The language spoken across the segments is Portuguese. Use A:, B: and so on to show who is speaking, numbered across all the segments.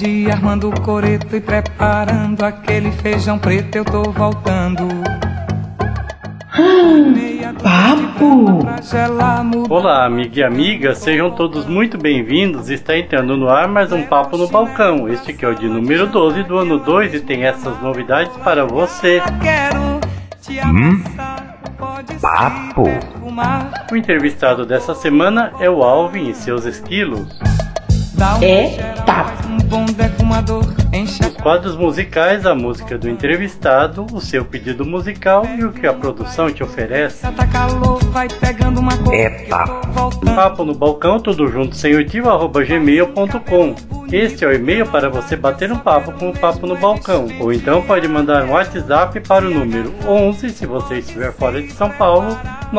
A: dia armando o coreto e preparando aquele feijão preto, eu tô voltando.
B: Papo!
C: Olá, amigo e amiga, sejam todos muito bem-vindos. Está entrando no ar mais um Papo no Balcão. Este que é o de número 12 do ano 2 e tem essas novidades para você.
B: Papo!
C: O entrevistado dessa semana é o Alvin e seus esquilos. Os quadros musicais, a música do entrevistado, o seu pedido musical e o que a produção te oferece. Papo no Balcão, tudo junto, sem oitivo, @gmail.com. Este é o e-mail para você bater um papo com o Papo no Balcão. Ou então pode mandar um WhatsApp para o número 11, se você estiver fora de São Paulo,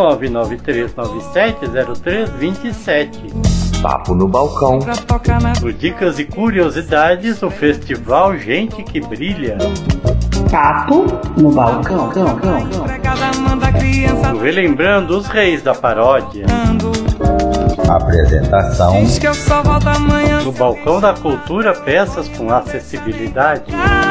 C: 993970327.
B: Papo no Balcão.
C: No Dicas e Curiosidades, o festival Gente que Brilha.
B: Papo no Balcão.
C: No Relembrando os Reis da Paródia.
B: Apresentação.
C: No Balcão da Cultura, peças com acessibilidade.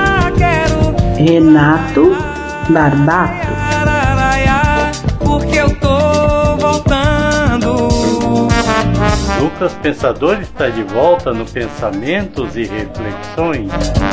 D: Renato Barbato.
A: Porque eu tô voltando.
C: Lucas Pensador está de volta no Pensamentos e Reflexões.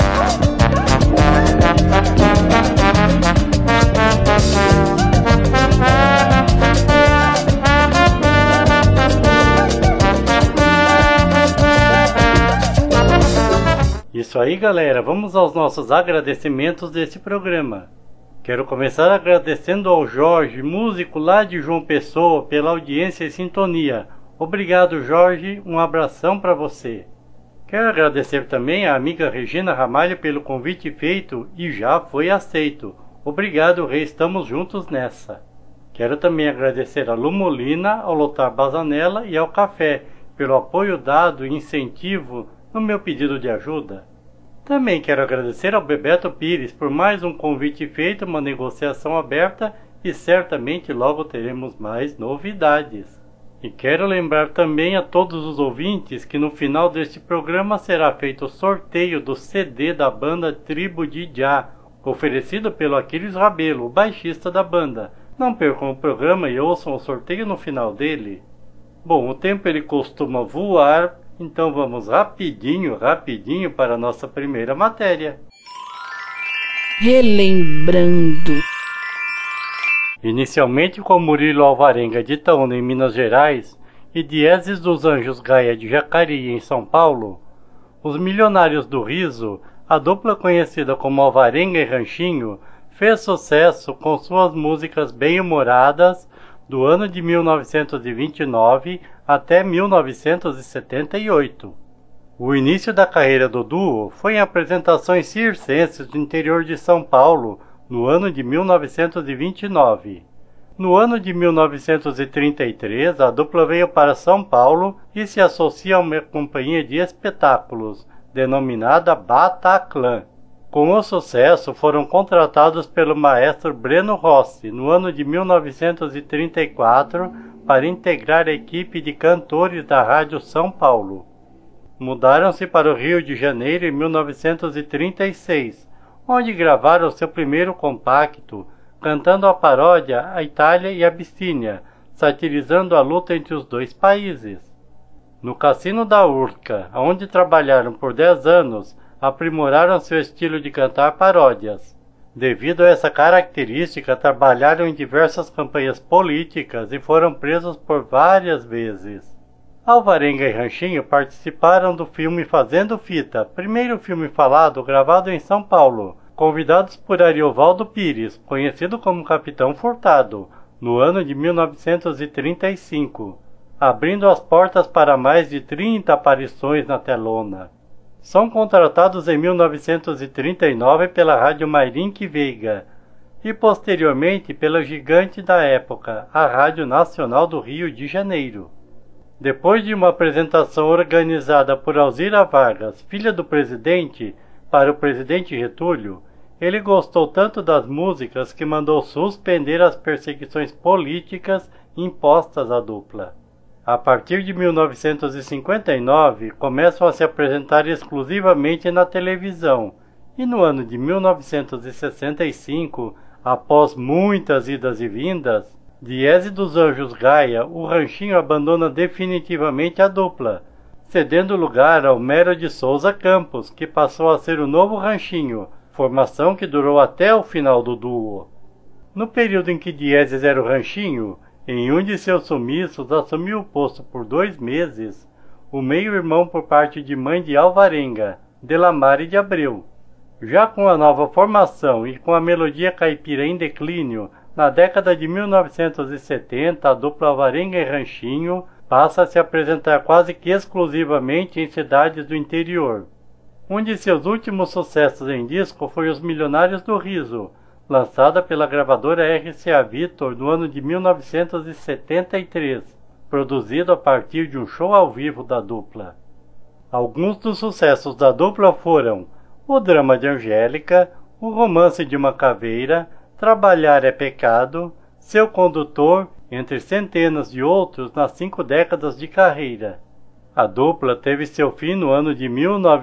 C: Isso aí, galera, vamos aos nossos agradecimentos desse programa. Quero começar agradecendo ao Jorge, músico lá de João Pessoa, pela audiência e sintonia. Obrigado, Jorge, um abração para você. Quero agradecer também à amiga Regina Ramalho pelo convite feito e já foi aceito. Obrigado, Rei, estamos juntos nessa. Quero também agradecer a Lu Molina, ao Lotar Bazanella e ao Café pelo apoio dado e incentivo no meu pedido de ajuda. Também quero agradecer ao Bebeto Pires por mais um convite feito, uma negociação aberta e certamente logo teremos mais novidades. E quero lembrar também a todos os ouvintes que no final deste programa será feito o sorteio do CD da banda Tribo de Já, oferecido pelo Aquiles Rabelo, o baixista da banda. Não percam o programa e ouçam o sorteio no final dele. Bom, o tempo ele costuma voar, então vamos rapidinho para a nossa primeira matéria.
D: Relembrando.
C: Inicialmente com Murilo Alvarenga de Itaúna, em Minas Gerais, e Dieses dos Anjos Gaia de Jacareí, em São Paulo, os Milionários do Riso, a dupla conhecida como Alvarenga e Ranchinho, fez sucesso com suas músicas bem-humoradas do ano de 1929 até 1978. O início da carreira do duo foi em apresentações circenses do interior de São Paulo, no ano de 1929. No ano de 1933, a dupla veio para São Paulo e se associa a uma companhia de espetáculos, denominada Bataclan. Com o sucesso, foram contratados pelo maestro Breno Rossi, no ano de 1934, para integrar a equipe de cantores da Rádio São Paulo. Mudaram-se para o Rio de Janeiro em 1936, onde gravaram seu primeiro compacto, cantando a paródia A Itália e a Abissínia, satirizando a luta entre os dois países. No Cassino da Urca, onde trabalharam por 10 anos, aprimoraram seu estilo de cantar paródias. Devido a essa característica, trabalharam em diversas campanhas políticas e foram presos por várias vezes. Alvarenga e Ranchinho participaram do filme Fazendo Fita, primeiro filme falado gravado em São Paulo, convidados por Ariovaldo Pires, conhecido como Capitão Furtado, no ano de 1935, abrindo as portas para mais de 30 aparições na telona. São contratados em 1939 pela Rádio Mairink Veiga e posteriormente pela gigante da época, a Rádio Nacional do Rio de Janeiro. Depois de uma apresentação organizada por Alzira Vargas, filha do presidente, para o presidente Getúlio, ele gostou tanto das músicas que mandou suspender as perseguições políticas impostas à dupla. A partir de 1959, começam a se apresentar exclusivamente na televisão, e no ano de 1965, após muitas idas e vindas, Diese dos Anjos Gaia, o Ranchinho abandona definitivamente a dupla, cedendo lugar ao Mero de Souza Campos, que passou a ser o novo Ranchinho, formação que durou até o final do duo. No período em que Diese era o Ranchinho, em um de seus sumiços assumiu o posto por 2 meses o meio-irmão por parte de mãe de Alvarenga, Delamare de Abreu. Já com a nova formação e com a melodia caipira em declínio, na década de 1970, a dupla Alvarenga e Ranchinho passa a se apresentar quase que exclusivamente em cidades do interior. Um de seus últimos sucessos em disco foi Os Milionários do Riso, lançada pela gravadora RCA Victor no ano de 1973, produzido a partir de um show ao vivo da dupla. Alguns dos sucessos da dupla foram O Drama de Angélica, O Romance de uma Caveira, Trabalhar é Pecado, Seu Condutor, entre centenas de outros nas 5 décadas de carreira. A dupla teve seu fim no ano de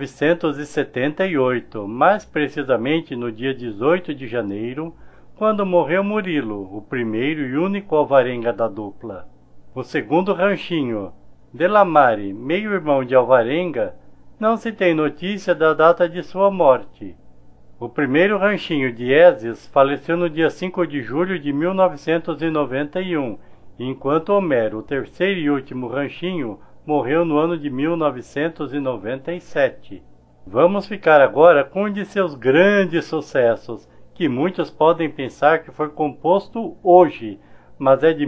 C: 1978, mais precisamente no dia 18 de janeiro, quando morreu Murilo, o primeiro e único Alvarenga da dupla. O segundo Ranchinho, Delamare, meio-irmão de Alvarenga, não se tem notícia da data de sua morte. O primeiro Ranchinho, Dieses, faleceu no dia 5 de julho de 1991, enquanto Homero, o terceiro e último Ranchinho, morreu no ano de 1997. Vamos ficar agora com um de seus grandes sucessos, que muitos podem pensar que foi composto hoje, mas é de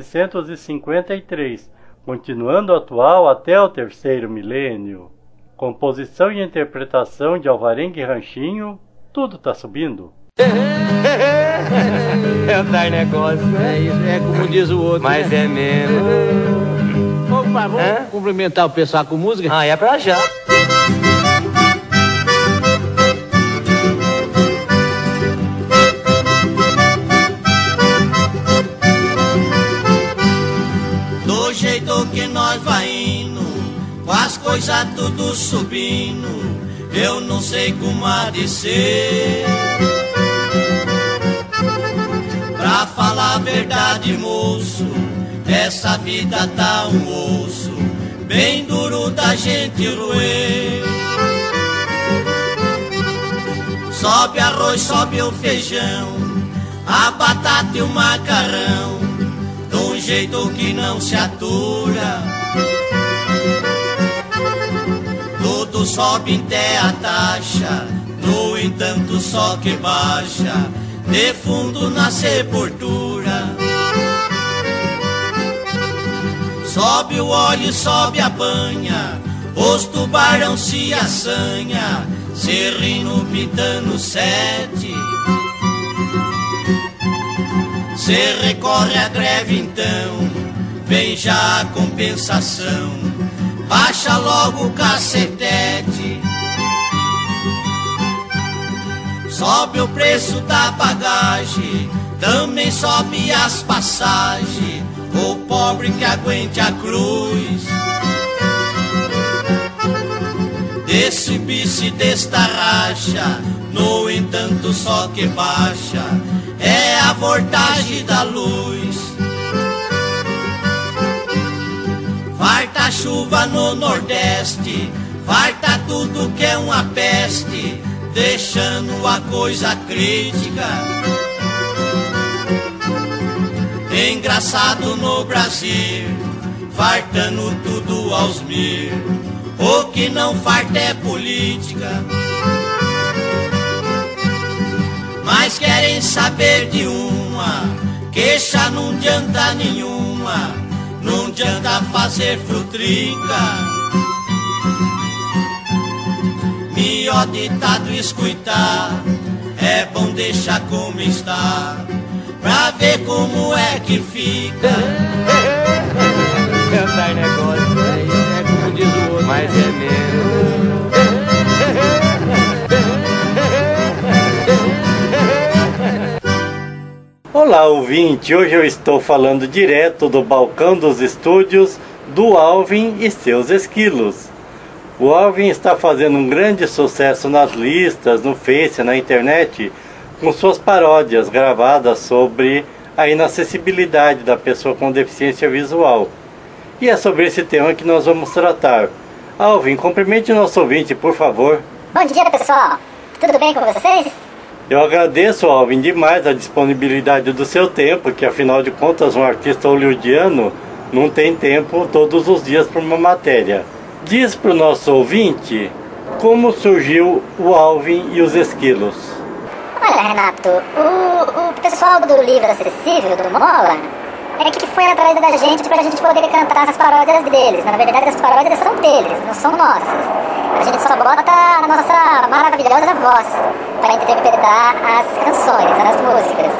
C: 1953, continuando atual até o terceiro milênio. Composição e interpretação de Alvarenga e Ranchinho, tudo tá subindo.
E: É dar negócio, né?
F: Isso, é como diz o outro.
E: Mas
F: né?
E: é mesmo.
F: Opa, vamos cumprimentar o pessoal com música?
E: Ah, é pra já.
G: Do jeito que nós vai indo, com as coisas tudo subindo, eu não sei como há de ser. Pra falar a verdade, moço, essa vida tá um osso bem duro da gente roer. Sobe arroz, sobe o feijão, a batata e o macarrão, de um jeito que não se atura. Tudo sobe até a taxa, no entanto só que baixa, defundo na sepultura. Sobe o óleo, sobe a banha, os tubarão se assanha, Serrino pitando 7. Cê recorre à greve então, vem já a compensação, baixa logo o cacetete. Sobe o preço da bagagem, também sobe as passagens, o pobre que aguente a cruz. Desse bice desta racha, no entanto só que baixa, é a voltagem da luz. Farta chuva no Nordeste, farta tudo que é uma peste, deixando a coisa crítica. Engraçado no Brasil, fartando tudo aos mil, o que não farta é política. Mas querem saber de uma, queixa não adianta nenhuma, não adianta fazer frutrica. Melhor ditado escutar, é bom deixar como está, pra ver como é que fica.
E: É dar negócio,
F: É como diz o outro.
E: mas é mesmo.
C: Olá, ouvinte! Hoje eu estou falando direto do balcão dos estúdios do Alvin e seus esquilos. O Alvin está fazendo um grande sucesso nas listas, no Face, na internet, com suas paródias gravadas sobre a inacessibilidade da pessoa com deficiência visual. E é sobre esse tema que nós vamos tratar. Alvin, cumprimente o nosso ouvinte, por favor.
H: Bom dia, pessoal. Tudo bem com vocês?
C: Eu agradeço, Alvin, demais a disponibilidade do seu tempo, que afinal de contas um artista hollywoodiano não tem tempo todos os dias para uma matéria. Diz para o nosso ouvinte como surgiu o Alvin e os Esquilos.
H: Olha, Renato, o pessoal do livro acessível, do Mola, é que foi atrás da gente pra gente poder cantar as paródias deles. Na verdade, as paródias são deles, não são nossas. A gente só bota a nossa maravilhosa voz para interpretar as canções, as músicas.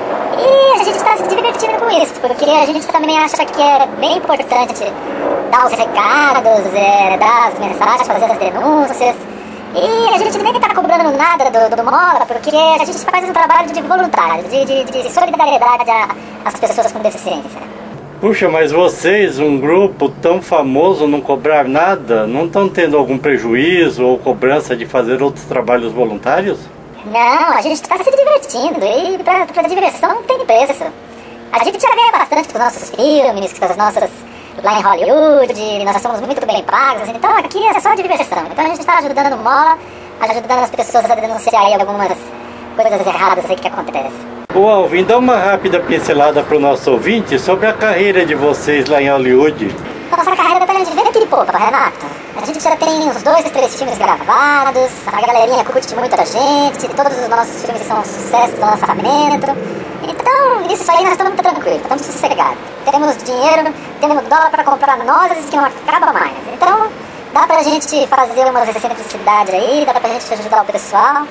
H: E a gente está se divertindo com isso, porque a gente também acha que é bem importante dar os recados, dar as mensagens, fazer as denúncias. E a gente nem está cobrando nada do Mola, porque a gente faz um trabalho de voluntário, de solidariedade às pessoas com deficiência.
C: Puxa, mas vocês, um grupo tão famoso, não cobrar nada, não estão tendo algum prejuízo ou cobrança de fazer outros trabalhos voluntários?
H: Não, a gente está se divertindo e pra diversão não tem preço. A gente já ganha bastante com os nossos filmes, com as nossas... lá em Hollywood, nós somos muito bem pagos, então aqui é só diversão. Então a gente está ajudando no Mola, ajudando as pessoas a denunciar aí algumas coisas erradas aí que acontecem.
C: Ô Alvin, dá uma rápida pincelada para o nosso ouvinte sobre a carreira de vocês lá em Hollywood.
H: Nossa carreira tá de ver aquele pouco, Renato. A gente já tem uns 2 ou 3 filmes gravados, a galerinha curte muito a gente, todos os nossos filmes são um sucesso do lançamento. Então, isso aí nós estamos tranquilos, estamos sossegados. Temos dinheiro, temos dólar para comprar nozes que não acaba mais. Então, dá pra gente fazer umas excentricidades aí, dá pra gente ajudar o pessoal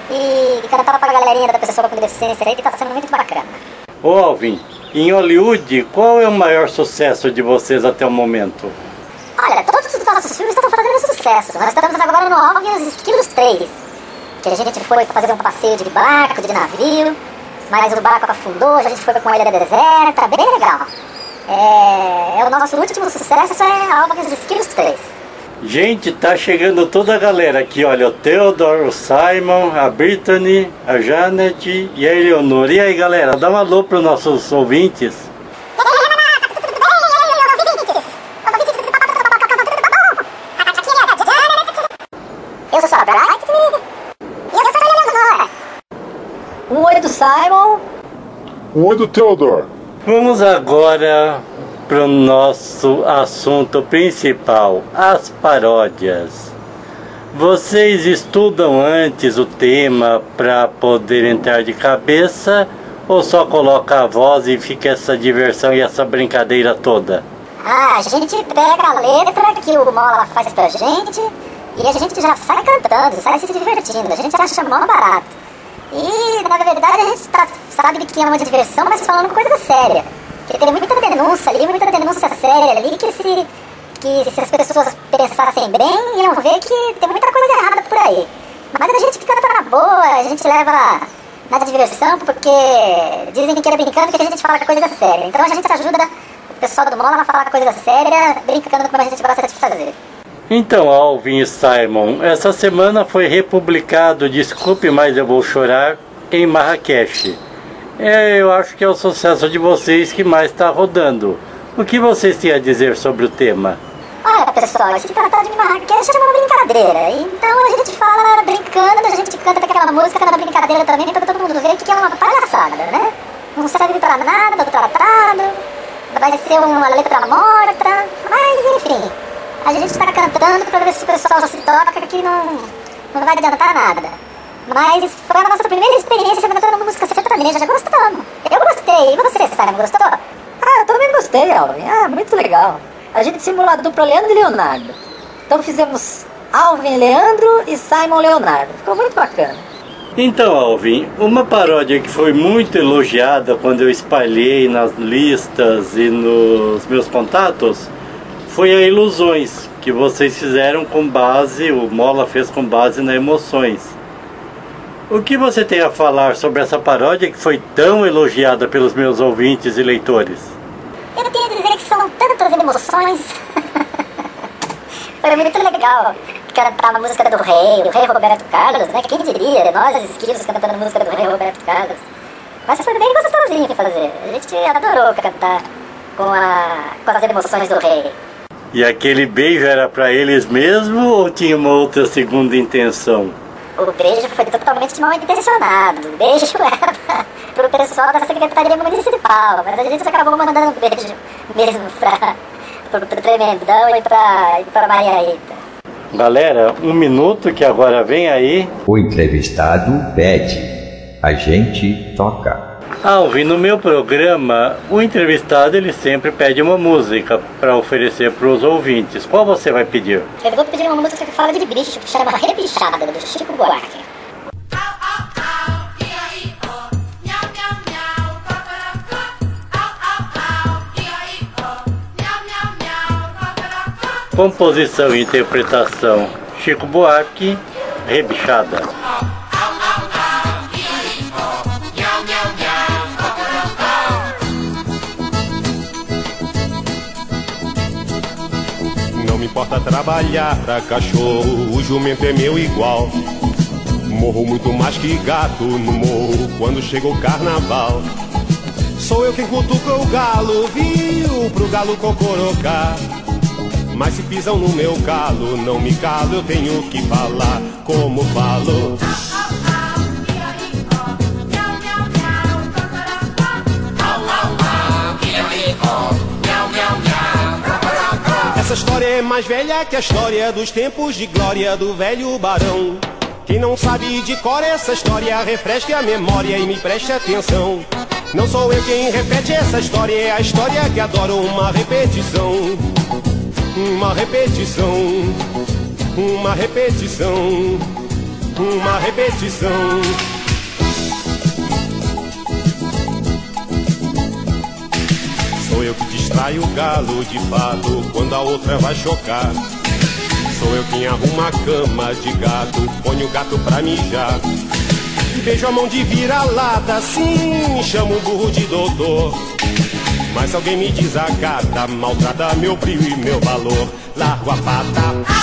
H: e cantar pra galerinha da pessoa com deficiência aí, que tá sendo muito bacana.
C: Ô Alvin, em Hollywood, qual é o maior sucesso de vocês até o momento?
H: Olha, todos os nossos filmes estão fazendo sucesso. Nós estamos agora no Alvin e os Esquilos 3, que a gente foi fazer um passeio de barco, de navio, mas o barco afundou, a gente foi com a ilha deserta, bem legal. O nosso último sucesso é Alvin e os Esquilos 3.
C: Gente, tá chegando toda a galera aqui, olha, o Theodore, o Simon, a Brittany, a Janet e a Eleonora. E aí, galera, dá um alô pros nossos ouvintes.
H: Eu sou a Bright e eu sou a Eleonora.
I: Um oi do Simon.
J: Um oi do Theodore.
C: Vamos agora para o nosso assunto principal, as paródias. Vocês estudam antes o tema para poder entrar de cabeça ou só coloca a voz e fica essa diversão e essa brincadeira toda?
H: A gente pega a letra que o Mola faz pra gente e a gente já sai cantando, sai se divertindo, a gente acha mó barato. E na verdade a gente sabe que é uma diversão, mas falando coisa séria. Porque tem muita denúncia ali, muita denúncia séria ali, que se as pessoas pensassem bem, iam ver que tem muita coisa errada por aí. Mas a gente fica na boa, a gente leva na diversão, porque dizem que é brincando que a gente fala coisa séria. Então a gente ajuda o pessoal do Mola a falar coisa séria, brincando como a gente gosta de fazer.
C: Então, Alvin e Simon, essa semana foi republicado Desculpe, Mas Eu Vou Chorar em Marrakech. Eu acho que é o sucesso de vocês que mais está rodando. O que vocês têm a dizer sobre o tema?
H: Olha, pessoal, esse tratado de Marrakech é uma brincadeira. Então a gente fala brincando, a gente canta aquela música na brincadeira também, para todo mundo ver que é uma palhaçada, né? Não serve pra nada do tratado, vai ser uma letra morta, mas enfim. A gente está cantando para ver se o pessoal se toca, que não vai adiantar nada. Mas foi a nossa primeira experiência cantando música sertaneja, já gostamos. Eu gostei, e você, Simon, gostou?
I: Eu também gostei, Alvin. Muito legal. A gente simulou a dupla Leandro e Leonardo. Então fizemos Alvin Leandro e Simon Leonardo. Ficou muito bacana.
C: Então, Alvin, uma paródia que foi muito elogiada quando eu espalhei nas listas e nos meus contatos foi a Ilusões, que vocês fizeram com base, o Mola fez com base na Emoções. O que você tem a falar sobre essa paródia que foi tão elogiada pelos meus ouvintes e leitores?
H: Eu tenho a dizer que são tantas emoções. Foi muito legal cantar a música do rei Roberto Carlos, né? Quem diria, nós esquilos cantando a música do rei Roberto Carlos. Mas foi bem gostosinho de fazer. A gente adorou cantar com as emoções do rei.
C: E aquele beijo era pra eles mesmo ou tinha uma outra segunda intenção?
H: O beijo foi totalmente mal intencionado. O beijo era pro pessoal da Secretaria Municipal, mas a gente acabou mandando um beijo mesmo pro Tremendão e pra Maria Rita.
C: Galera, 1 minuto que agora vem aí.
K: O entrevistado pede, a gente toca.
C: Alvin, no meu programa, o entrevistado ele sempre pede uma música para oferecer para os ouvintes. Qual você vai pedir?
H: Eu vou pedir uma música que fala de bicho, que chama Rebichada, do Chico Buarque.
C: Composição e interpretação, Chico Buarque, Rebichada.
L: Não me importa trabalhar pra cachorro, o jumento é meu igual. Morro muito mais que gato no morro quando chega o carnaval. Sou eu quem cutuca o galo, viu, pro galo cocorocar. Mas se pisam no meu calo, não me calo, eu tenho que falar como falo. Essa história é mais velha que a história dos tempos de glória do velho barão. Quem não sabe de cor essa história, refresque a memória e me preste atenção. Não sou eu quem repete essa história, é a história que adora uma repetição. Uma repetição, uma repetição, uma repetição. Sou eu que distraio o galo de fato quando a outra vai chocar. Sou eu quem arruma a cama de gato, ponho o gato pra mijar. Beijo a mão de vira-lata, assim, chamo o burro de doutor. Mas se alguém me desacata, maltrata meu brilho e meu valor, largo a pata.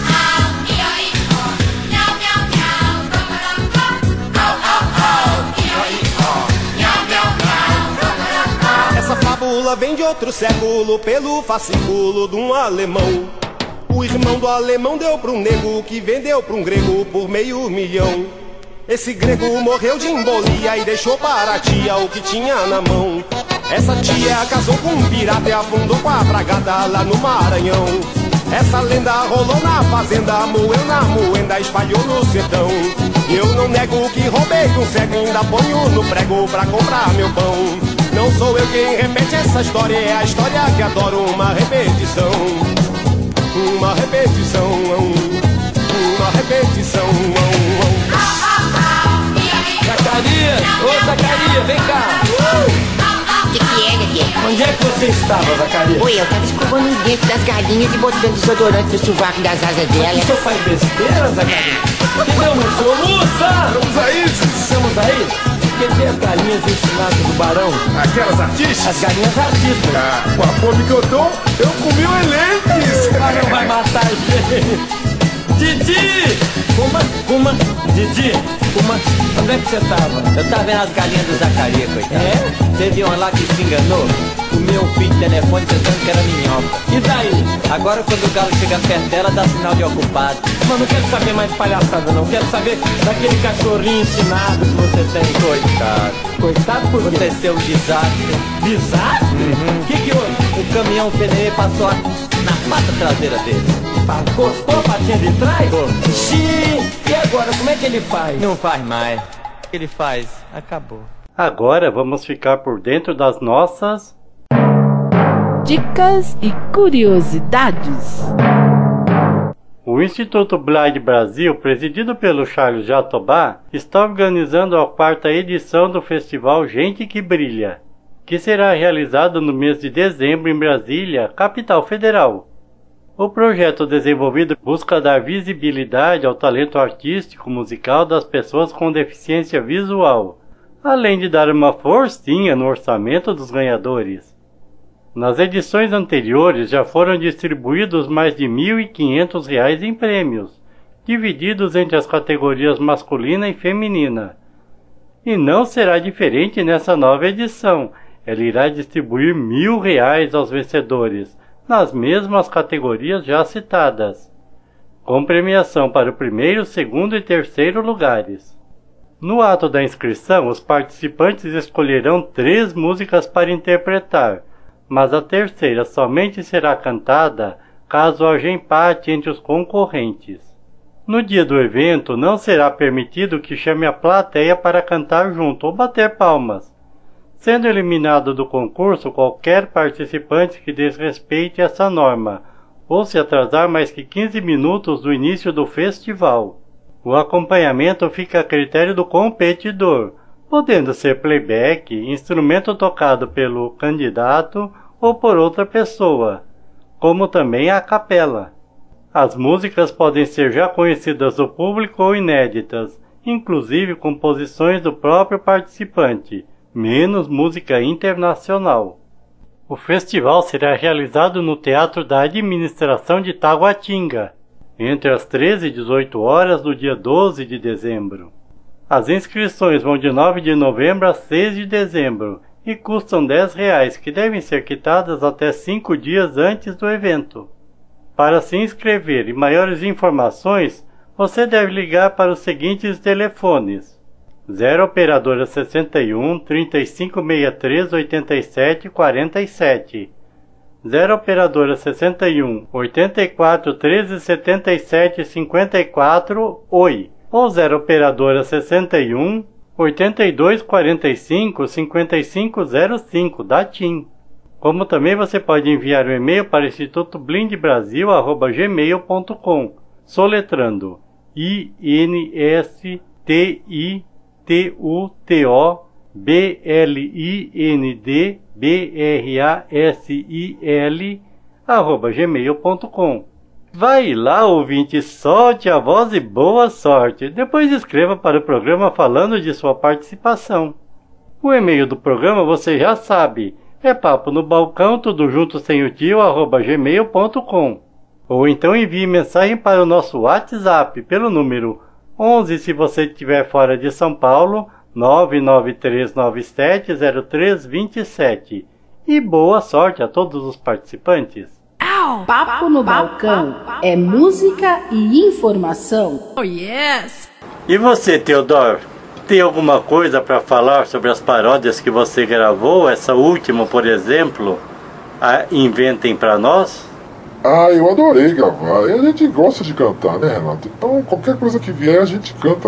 L: Essa fábula vem de outro século, pelo fascículo de um alemão. O irmão do alemão deu pra um nego, que vendeu pra um grego por $500 mil. Esse grego morreu de embolia e deixou para a tia o que tinha na mão. Essa tia casou com um pirata e afundou com a bragada lá no Maranhão. Essa lenda rolou na fazenda, moeu na moenda, espalhou no sertão. Eu não nego que roubei um cego, ainda ponho no prego pra comprar meu pão. Não sou eu quem repete essa história, é a história que adoro uma repetição. Uma repetição, uma repetição.
E: Zacarias, ô Zacarias, vem cá.
M: O que é, Dedê?
E: Onde é que você estava, Zacarias?
M: Oi, eu tava escovando os dentes das galinhas e botando desodorante no sovaco das asas delas.
E: Você faz besteira, Zacarias? Que deu no soluça?
J: Vamos aí,
E: Estamos aí? Porque tem as galinhas ensinadas do barão.
J: aquelas artistas?
E: As galinhas artistas.
J: Ah, com a fome que eu tô, eu comi um elenque.
E: O barão vai matar a gente. Didi! Didi! Onde é que você tava?
N: Eu tava vendo as galinhas do Zacarias, coitado.
E: É?
N: Teve uma lá que se enganou. Comeu um fio de telefone pensando que era minhoca.
E: E daí?
N: Agora quando o galo chega perto dela, dá sinal de ocupado.
E: Mas não quero saber mais de palhaçada, não. Quero saber daquele cachorrinho ensinado que você tem.
N: Coitado.
E: Coitado por quê?
N: Aconteceu um desastre.
E: Desastre? O que houve?
N: O caminhão pneu passou na pata traseira dele.
E: Cortou a patinha de trás?
N: Cortou.
E: Xiii! E agora, como é que ele faz?
N: Não faz mais. O que ele faz? Acabou.
C: Agora vamos ficar por dentro das nossas
D: dicas e curiosidades.
C: O Instituto Blind Brasil, presidido pelo Charles Jatobá, está organizando a 4ª edição do festival Gente que Brilha, que será realizado no mês de dezembro em Brasília, capital federal. O projeto desenvolvido busca dar visibilidade ao talento artístico musical das pessoas com deficiência visual, além de dar uma forcinha no orçamento dos ganhadores. Nas edições anteriores já foram distribuídos mais de R$ 1.500 em prêmios, divididos entre as categorias masculina e feminina. E não será diferente nessa nova edição. Ela irá distribuir R$ 1.000 aos vencedores, nas mesmas categorias já citadas, com premiação para o primeiro, segundo e terceiro lugares. No ato da inscrição, os participantes escolherão 3 músicas para interpretar, mas a terceira somente será cantada caso haja empate entre os concorrentes. No dia do evento, não será permitido que chame a plateia para cantar junto ou bater palmas, sendo eliminado do concurso qualquer participante que desrespeite essa norma, ou se atrasar mais que 15 minutos do início do festival. O acompanhamento fica a critério do competidor, podendo ser playback, instrumento tocado pelo candidato ou por outra pessoa, como também a capela. As músicas podem ser já conhecidas do público ou inéditas, inclusive composições do próprio participante, menos música internacional. O festival será realizado no Teatro da Administração de Taguatinga, entre as 13 e 18 horas do dia 12 de dezembro. As inscrições vão de 9 de novembro a 6 de dezembro e custam R$ 10, que devem ser quitadas até 5 dias antes do evento. Para se inscrever e maiores informações, você deve ligar para os seguintes telefones: 0 operadora 61 3563 87 47, 0 operadora 61 84 13 77 54 Oi, ou 0 operadora 61 82 45 5505 da TIM. Como também você pode enviar um e-mail para institutoblindbrasil@gmail.com, soletrando INSTITUTOBLINDBRASIL@gmail.com. Vai lá, ouvinte, solte a voz e boa sorte. Depois escreva para o programa falando de sua participação. O e-mail do programa você já sabe. É papo no balcão, tudo junto sem o tio, @gmail.com. Ou então envie mensagem para o nosso WhatsApp pelo número 11 se você estiver fora de São Paulo, 993970327. E boa sorte a todos os participantes.
D: Papo no balcão é música e informação. Oh yes!
C: E você, Teodoro? Tem alguma coisa para falar sobre as paródias que você gravou? Essa última, por exemplo, a Inventem para Nós?
O: Ah, eu adorei gravar. E a gente gosta de cantar, né, Renato? Então, qualquer coisa que vier, a gente canta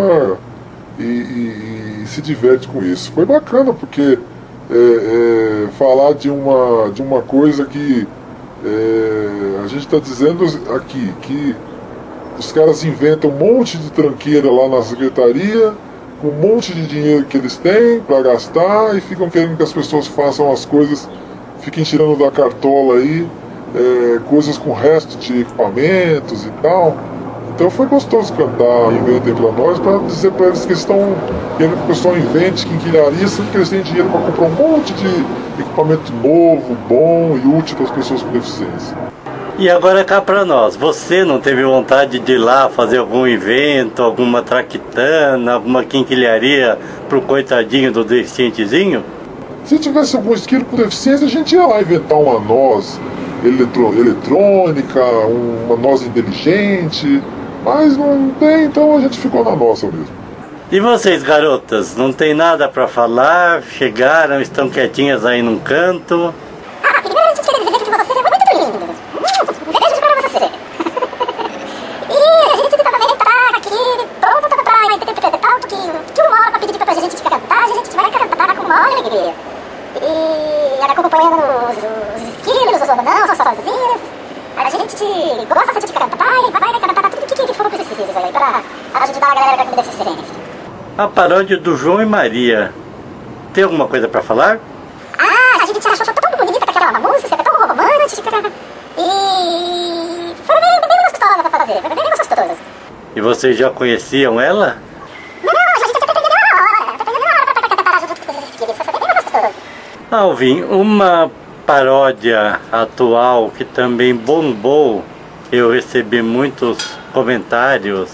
O: e se diverte com isso. Foi bacana, porque falar de uma coisa que a gente está dizendo aqui, que os caras inventam um monte de tranqueira lá na secretaria, com um monte de dinheiro que eles têm para gastar, e ficam querendo que as pessoas façam as coisas, fiquem tirando da cartola aí coisas com resto de equipamentos e tal. Então foi gostoso cantar Inventem para Nós, para dizer para eles que eles estão querendo que o pessoal invente quinquilharia, sendo que eles têm dinheiro para comprar um monte de equipamento novo, bom e útil para as pessoas com deficiência.
C: E agora cá para nós, você não teve vontade de ir lá fazer algum evento, alguma traquitana, alguma quinquilharia pro coitadinho do deficientezinho?
O: Se tivesse algum esquilo com deficiência, a gente ia lá inventar uma noz eletrônica, uma noz inteligente, mas não tem, então a gente ficou na nossa mesmo.
C: E vocês, garotas, não tem nada para falar? Chegaram, estão quietinhas aí num canto?
H: Primeiro a gente quer dizer que vocês é muito lindo. Beijo pra você. E a gente também tá aqui pronto pra interpretar o que o Mola pediu pra gente cantar. A gente vai cantar com maior alegria. E acompanhando os esquilos, os não, sozinhos. A gente gosta de cantar e vai cantar tudo o que for preciso aí pra ajudar a galera com deficiência.
C: A paródia do João e Maria. Tem alguma coisa pra falar?
H: A gente achou tão bonita aquela música, tão romântica. E foi bem gostosa pra fazer, foi bem gostosa.
C: E vocês já conheciam ela?
H: Não, a gente tá aprendendo na hora pra cantar junto com os esquilos, foi bem gostoso.
C: Alvin, uma paródia atual que também bombou, eu recebi muitos comentários,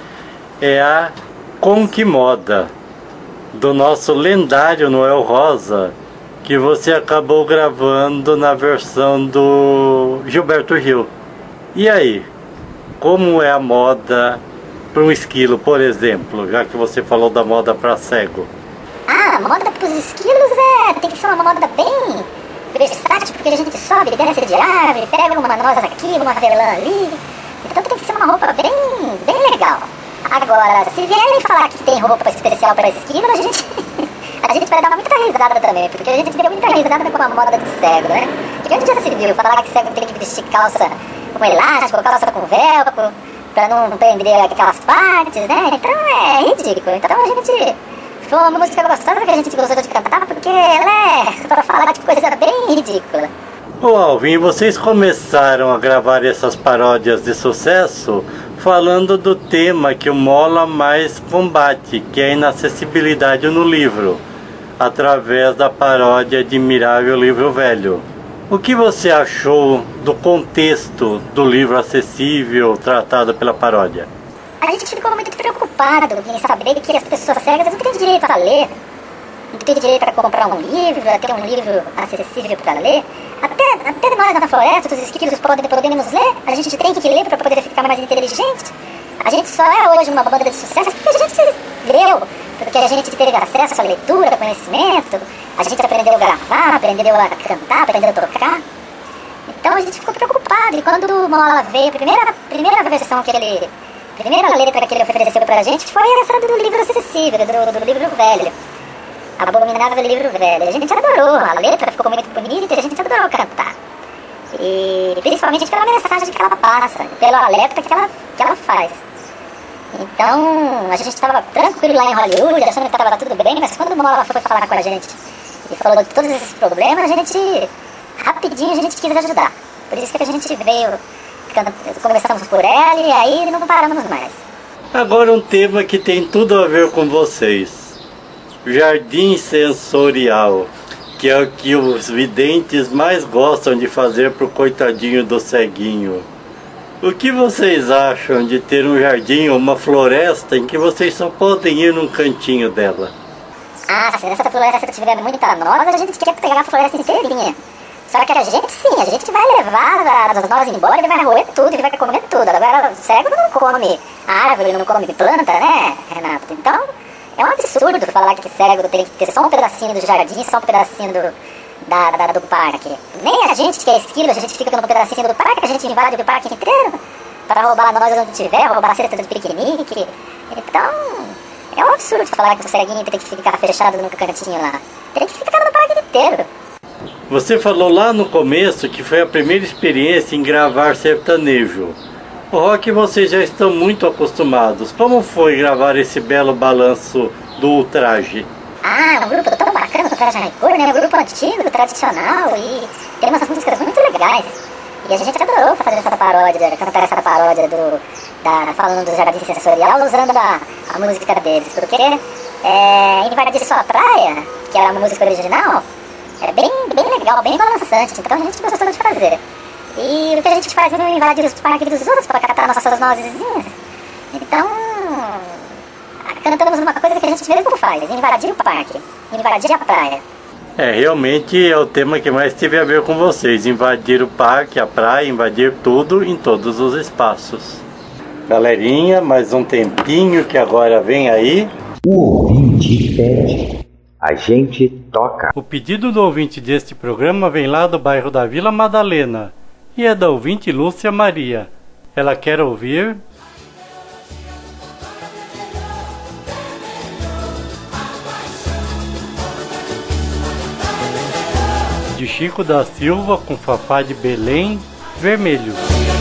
C: é a Com Que Moda, do nosso lendário Noel Rosa, que você acabou gravando na versão do Gilberto Gil. E aí, como é a moda para um esquilo, por exemplo, já que você falou da moda para cego?
H: A moda para os esquilos tem que ser uma moda bem versátil, porque a gente sobe, desce de árvore, pega uma noz aqui, uma avelã ali. Então tem que ser uma roupa bem legal. Agora, se vierem falar que tem roupa especial para esquilo, a gente vai dar muita risada também, porque a gente deu muita risada com a moda de cego, né? Porque a gente já se viu falar que cego tem que vestir calça com elástico, calça com velcro, pra não prender aquelas partes, né? Então é ridículo. Então a gente... Foi uma música gostosa que a gente gostou de cantar, porque ela pra falar de coisa bem ridícula.
C: Ô Alvin, vocês começaram a gravar essas paródias de sucesso falando do tema que o Mola mais combate, que é a inacessibilidade no livro, através da paródia Admirável Livro Velho. O que você achou do contexto do livro acessível tratado pela paródia?
H: A gente ficou muito preocupado em saber que as pessoas cegas não têm direito a ler, não têm direito a comprar um livro, a ter um livro acessível para ler. Até nós na floresta, os esquilos podemos ler, a gente tem que ler para poder ficar mais inteligente. A gente só é hoje uma banda de sucesso porque a gente leu, porque a gente teve acesso à leitura, conhecimento, a gente aprendeu a gravar, aprendeu a cantar, aprendeu a tocar. Então a gente ficou preocupado, e quando o Mola veio, a primeira versão que ele... A primeira letra que ele ofereceu pra gente foi essa do livro acessível, do livro velho. Abominável Livro Velho. A gente adorou, a letra ficou muito bonita e a gente adorou cantar. E principalmente pela mensagem que ela passa, pela letra que ela faz. Então, a gente estava tranquilo lá em Hollywood, achando que estava tudo bem, mas quando o Mola foi falar com a gente e falou de todos esses problemas, rapidinho a gente quis ajudar. Por isso que a gente veio... Começamos por ela e aí não paramos mais.
C: Agora um tema que tem tudo a ver com vocês. Jardim sensorial, que é o que os videntes mais gostam de fazer pro coitadinho do ceguinho. O que vocês acham de ter um jardim ou uma floresta em que vocês só podem ir num cantinho dela?
H: Se nessa floresta tiver muita noz, a gente quer pegar a floresta inteirinha. Só que a gente vai levar as nozes embora, ele vai roer tudo, ele vai comer tudo. Agora o cego não come árvore, não come planta, né, Renato? Então, é um absurdo falar que cego tem que ter só um pedacinho do jardim, só um pedacinho do parque. Nem a gente que é esquilo, a gente fica num pedacinho do parque, a gente invade o parque inteiro para roubar nozes onde tiver, roubar a cesta de piquenique. Então, é um absurdo falar que o ceguinho tem que ficar fechado num cantinho lá. Tem que ficar no parque inteiro.
C: Você falou lá no começo que foi a primeira experiência em gravar sertanejo. O rock vocês já estão muito acostumados. Como foi gravar esse belo balanço do Ultraje?
H: Um grupo tão bacana, o Ultraje Rancor, né? Um grupo antigo, tradicional, e tem umas músicas muito legais. E a gente adorou fazer essa paródia, cantar essa paródia falando do Jardim Sensorial, usando a música deles. Porque Invadir Sua Praia, que era a música original, é bem legal, bem balançante, então a gente gostou de fazer. E o que a gente faz é invadir os parques dos outros para catar nossas nozezinhas. Então, cantamos uma coisa que a gente mesmo faz, invadir o parque, invadir a praia.
C: Realmente é o tema que mais teve a ver com vocês, invadir o parque, a praia, invadir tudo em todos os espaços. Galerinha, mais um tempinho que agora vem aí.
K: O ouvinte pede. A gente toca.
C: O pedido do ouvinte deste programa vem lá do bairro da Vila Madalena e é da ouvinte Lúcia Maria. Ela quer ouvir... de Chico da Silva com Fafá de Belém, Vermelho.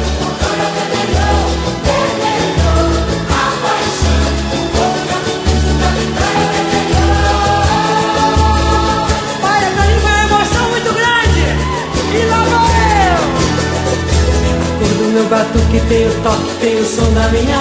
P: Meu batuque tem o toque, tem o som da minha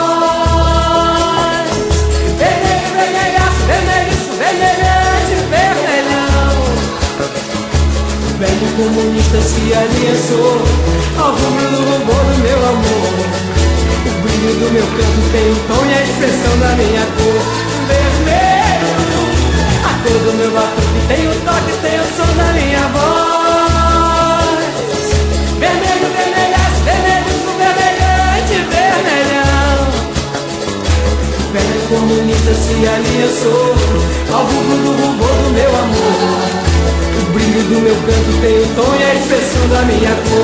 P: voz. Vermelho, vermelhaço, vermelho, vermelhante, vermelhão. Velho comunista se aliançou ao rubro do rubor do meu amor. O brilho do meu canto tem o tom e a expressão da minha cor. Vermelho, a cor do meu batuque tem o toque, tem o som da minha voz. Vermelho, vermelhaço, vermelho, vermelhante, vermelhão. O velho comunista se aliançou ao rubro do rubor do meu amor. O brilho do meu canto tem o tom e a expressão da minha cor.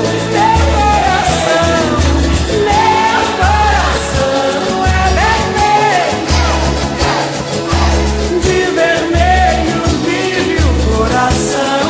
P: Meu coração é vermelho. De vermelho vive o coração.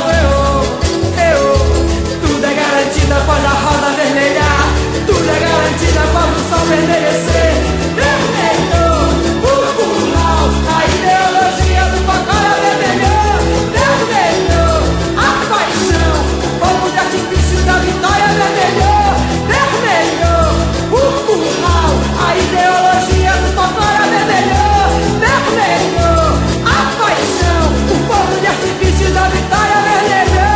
P: Tudo é garantido após a rosa vermelhar. Tudo é garantido após o sol vermelhecer. Vermelho, o curral, a ideologia do pacote vermelhou. Vermelho, a paixão, o fogo de artifício da vitória vermelhou. Vermelho, o curral, a ideologia do pacote vermelhou. Vermelho, a paixão, o fogo de artifício da vitória vermelhou.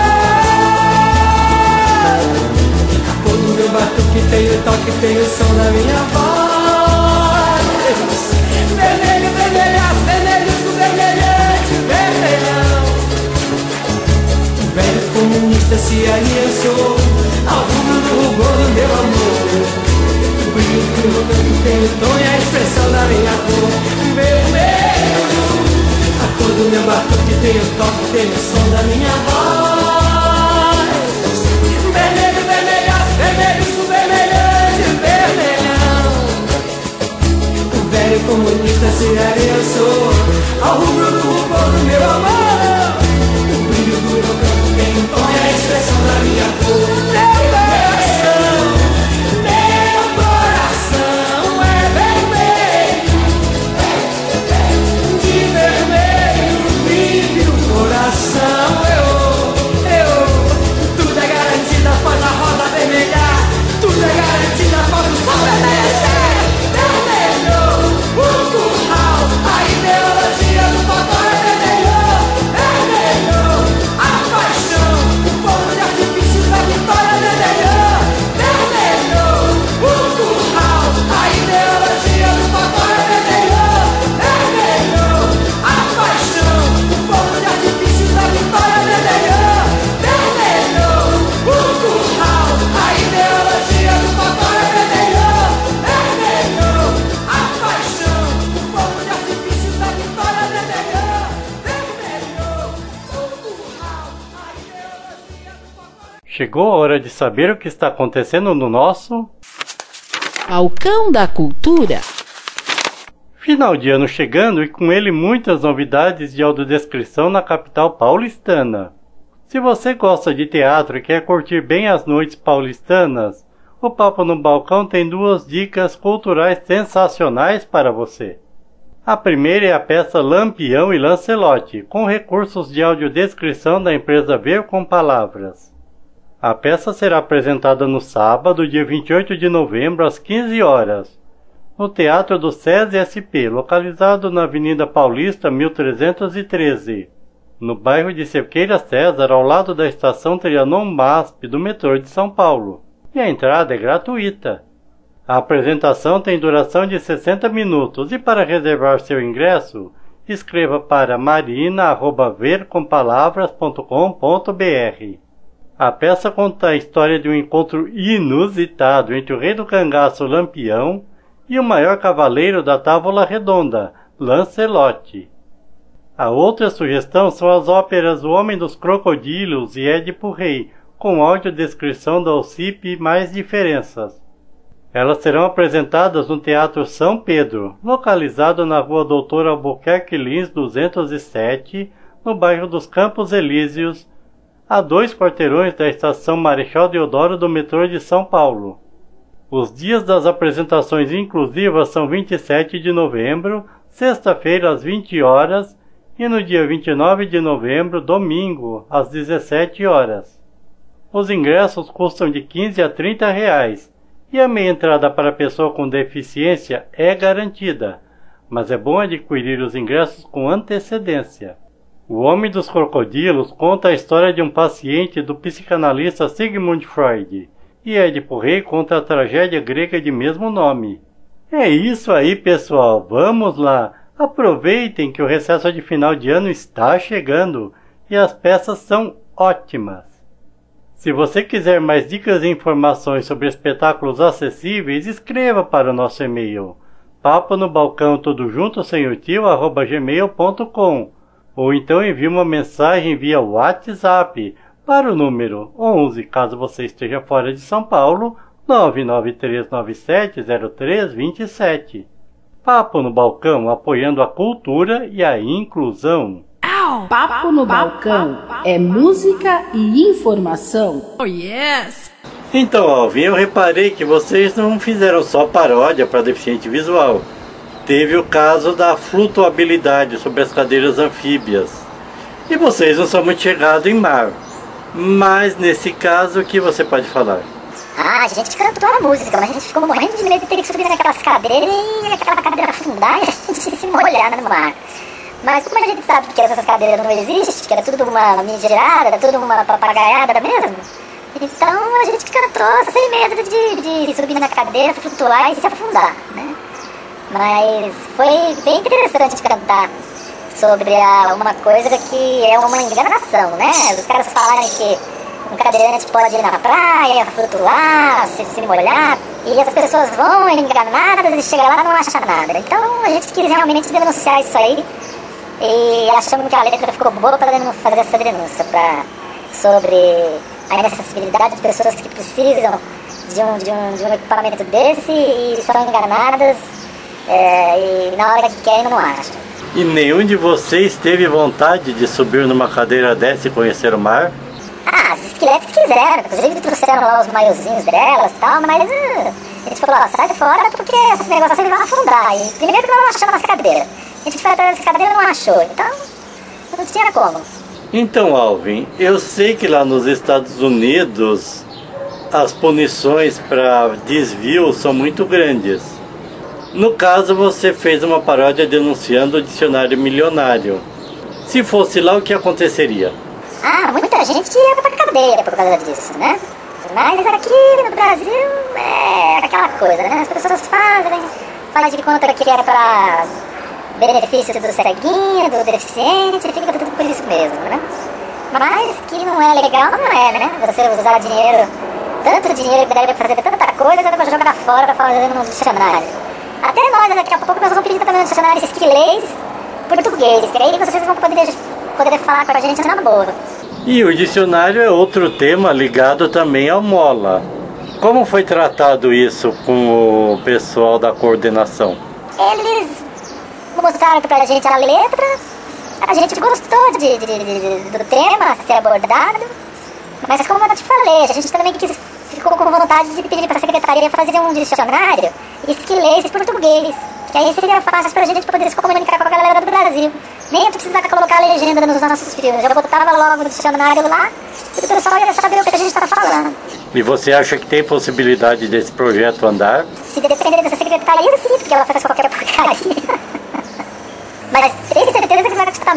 P: A cor do meu batuque tem o toque, tem o som da minha voz. Vermelho, vermelhaço, vermelho, vermelhante, vermelhão. O velho comunista se aliançou ao rubro do rubor do meu amor. O brilho do meu canto tem o tom e a expressão da minha cor. Vermelho, a cor do meu batuque tem o toque, tem o som da minha voz. Vermelho, vermelhaço, vermelho, vermelhante, vermelhão. O velho comunista se aliançou ao rubro do rubor do meu amor. O brilho do meu canto tem o tom e a expressão da minha cor. Meu coração é vermelho. De vermelho vive o coração. Tudo é garantido após a roda vermelhar. Tudo é garantido após o sol vermelhecer. Vermelho, o curral, a ideologia do pacote vermelhou. Vermelho, a paixão, o fogo de artifício da vitória vermelhou. Vermelho, o curral, a ideologia do pacote vermelhou. Vermelho, a paixão, o fogo de artifício da vitória vermelhou. Vermelho, o curral, a ideologia do pacote vermelhou. Vermelho, a paixão, o fogo de artifício da vitória vermelhou. Vermelho, o curral, a ideologia do pacote.
C: Chegou a hora de saber o que está acontecendo no nosso
D: Balcão da Cultura.
C: final de ano chegando e com ele muitas novidades de audiodescrição na capital paulistana. Se você gosta de teatro e quer curtir bem as noites paulistanas, o Papo no Balcão tem duas dicas culturais sensacionais para você. A primeira é a peça Lampião e Lancelote, com recursos de audiodescrição da empresa Ver com Palavras. A peça será apresentada no sábado, dia 28 de novembro, às 15 horas, no Teatro do SESI SP, localizado na Avenida Paulista 1313, no bairro de Cerqueira César, ao lado da estação Trianon MASP do metrô de São Paulo. E a entrada é gratuita. A apresentação tem duração de 60 minutos e para reservar seu ingresso, escreva para marina@vercompalavras.com.br. A peça conta a história de um encontro inusitado entre o rei do cangaço Lampião e o maior cavaleiro da Távola Redonda, Lancelote. A outra sugestão são as óperas O Homem dos Crocodilos e Édipo Rei, com audiodescrição da Alcipe e mais diferenças. Elas serão apresentadas no Teatro São Pedro, localizado na Rua Doutor Albuquerque Lins 207, no bairro dos Campos Elíseos, a 2 quarteirões da estação Marechal Deodoro do metrô de São Paulo. Os dias das apresentações inclusivas são 27 de novembro, sexta-feira às 20 horas, e no dia 29 de novembro, domingo, às 17 horas. Os ingressos custam de R$ 15 a R$ 30, e a meia entrada para pessoa com deficiência é garantida, mas é bom adquirir os ingressos com antecedência. O Homem dos Crocodilos conta a história de um paciente do psicanalista Sigmund Freud, e Édipo Rei conta a tragédia grega de mesmo nome. É isso aí, pessoal, vamos lá! Aproveitem que o recesso de final de ano está chegando e as peças são ótimas. Se você quiser mais dicas e informações sobre espetáculos acessíveis, escreva para o nosso e-mail paponobalcão tudo junto sem o tio @gmail.com ou então envie uma mensagem via WhatsApp para o número 11, caso você esteja fora de São Paulo, 993970327. Papo no Balcão, apoiando a cultura e a inclusão.
D: Papo no Balcão é música e informação.
Q: Oh, yes!
C: Então, Alvin, eu reparei que vocês não fizeram só paródia para deficiente visual. Teve o caso da flutuabilidade sobre as cadeiras anfíbias. E vocês não são muito chegados em mar. Mas nesse caso, o que você pode falar?
H: A gente cantou a música, mas a gente ficou morrendo de medo de ter que subir naquelas cadeiras e aquela cadeira afundar e a gente se molhar no mar. Mas como a gente sabe que essas cadeiras não existem, que era tudo uma mentirada, era tudo uma papagaiada mesmo, então a gente cantou sem medo de subir na cadeira, flutuar e se afundar, né? Mas foi bem interessante cantar sobre uma coisa que é uma enganação, né? Os caras falarem que um cadeirante pode ir na praia, flutuar, se molhar, e essas pessoas vão enganadas e chegam lá e não acham nada. Então a gente quis realmente denunciar isso aí, e achamos que a letra ficou boa para fazer essa denúncia sobre a inacessibilidade de pessoas que precisam de um equipamento desse e são enganadas, e na hora que querem não acham.
C: E nenhum de vocês teve vontade de subir numa cadeira dessa e conhecer o mar?
H: As esqueletos quiseram, inclusive trouxeram lá os maiozinhos delas e tal, mas a gente falou, sai de fora porque esses negócios aí vão afundar. E primeiro que nós não achamos as cadeiras. A gente foi atrás das cadeiras e não achou, então não tinha como.
C: Então, Alvin, eu sei que lá nos Estados Unidos as punições para desvio são muito grandes. No caso, você fez uma paródia denunciando o dicionário milionário. Se fosse lá, o que aconteceria?
H: Muita gente ia pra cadeia por causa disso, né? Mas aqui no Brasil é aquela coisa, né? As pessoas fazem de conta que era para benefício do ceguinho, do deficiente, fica tudo por isso mesmo, né? Mas que não é legal, não é, né? Você usar dinheiro, tanto dinheiro que deve fazer tanta coisa, dá pra jogar fora pra fazer no dicionário. Até nós, daqui a pouco, nós vamos pedir também no dicionário esquilês português, que aí vocês vão poder falar com a gente na boa.
C: E o dicionário é outro tema ligado também ao Mola. Como foi tratado isso com o pessoal da coordenação?
H: Eles mostraram pra gente a letra, a gente gostou do tema ser abordado, mas como eu te falei, a gente também ficou com vontade de pedir pra secretaria fazer um dicionário esquilês e português, que aí seria fácil pra gente poder se comunicar com a galera do Brasil. Nem eu precisava colocar a legenda nos nossos filmes, eu botava logo no dicionário lá e o pessoal ia saber o que a gente estava falando.
C: E você acha que tem possibilidade desse projeto andar?
H: Se depender dessa secretaria, sim, porque ela faz qualquer porcaria. Mas tenho certeza que vai custar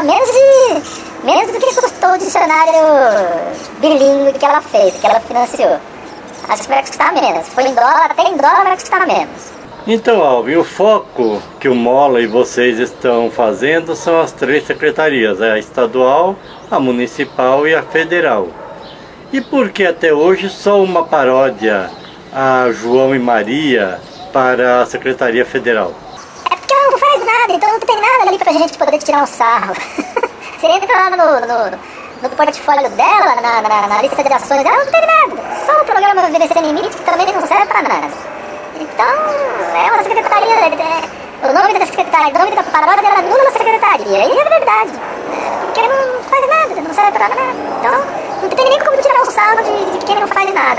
H: menos do que custou o dicionário bilíngue que ela fez, que ela financiou. Acho que vai custar menos. Foi em dólar, até em dólar vai custar menos.
C: Então, Alvin, o foco que o Mola e vocês estão fazendo são as 3 secretarias, a estadual, a municipal e a federal. E por que até hoje só uma paródia, a João e Maria, para a Secretaria Federal?
H: É porque ela não faz nada, então não tem nada ali pra gente poder tirar um sarro. Você entra lá no portfólio dela, na lista de ações dela, não tem nada. Só o programa Viver Sem Limite, que também não serve pra nada. Então, é uma secretaria, o nome da secretaria, o nome da paródia era nula secretaria, e é verdade, porque não faz nada, não serve pra nada, então não tem nem como tirar um salvo de quem não faz nada.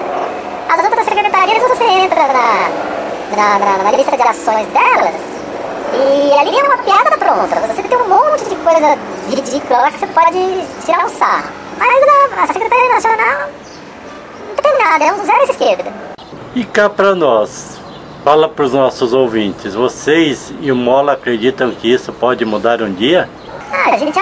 H: As outras secretarias, você entra na lista de ações delas, e ali é uma piada pronta, você tem um monte de coisa ridícula lá que você pode tirar um sarro, mas a Secretaria Nacional não tem nada, é um zero à esquerda.
C: E cá para nós, fala para os nossos ouvintes, vocês e o Mola acreditam que isso pode mudar um dia?
H: A gente acha que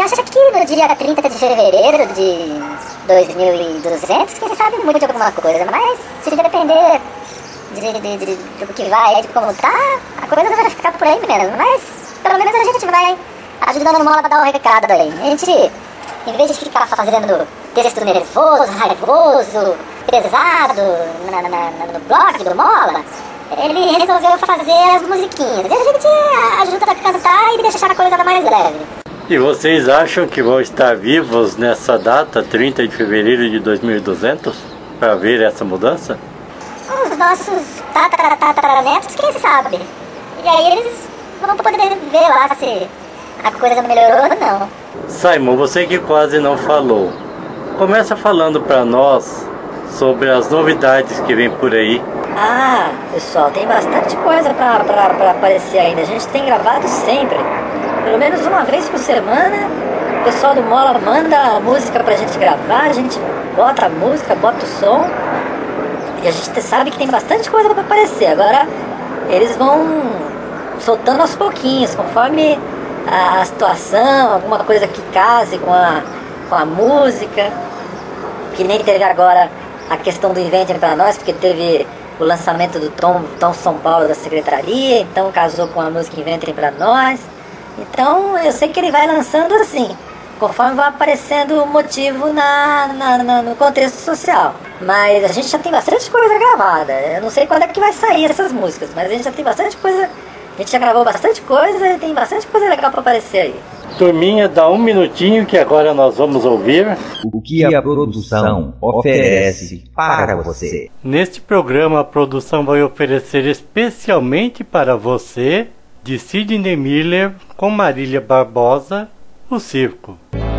H: no dia 30 de fevereiro de 2200, quem sabe muda de alguma coisa, mas se depender do que vai, de como tá, a coisa vai ficar por aí mesmo, mas pelo menos a gente vai ajudando o Mola a dar o recado aí. A gente, em vez de ficar fazendo texto nervoso, raivoso, pesado no blog do Mola, ele resolveu fazer as musiquinhas. E a gente ajuda a cantar e deixar a coisa mais leve.
C: E vocês acham que vão estar vivos nessa data, 30 de fevereiro de 2200, para ver essa mudança?
H: Os nossos tataranetos, quem sabe? E aí eles vão poder ver lá se a coisa melhorou ou não.
C: Simon, você que quase não falou, começa falando para nós sobre as novidades que vem por aí.
I: Ah, pessoal, tem bastante coisa pra aparecer ainda. A gente tem gravado sempre, pelo menos uma vez por semana. O pessoal do Mola manda a música pra gente gravar, a gente bota a música, bota o som. E a gente sabe que tem bastante coisa pra aparecer. Agora, eles vão soltando aos pouquinhos, conforme a situação, alguma coisa que case com a música. Que nem teve agora a questão do Inventem pra Nós, porque teve o lançamento do Tom São Paulo da Secretaria, então casou com a música Inventem pra Nós. Então eu sei que ele vai lançando assim, conforme vai aparecendo o motivo no contexto social. Mas a gente já tem bastante coisa gravada. Eu não sei quando é que vai sair essas músicas, mas a gente já tem bastante coisa. A gente já gravou bastante coisa e tem bastante coisa legal pra aparecer aí.
C: Turminha, dá um minutinho que agora nós vamos ouvir
K: o que a produção oferece para você.
C: Neste programa, a produção vai oferecer especialmente para você, de Sidney Miller com Marília Barbosa, o circo.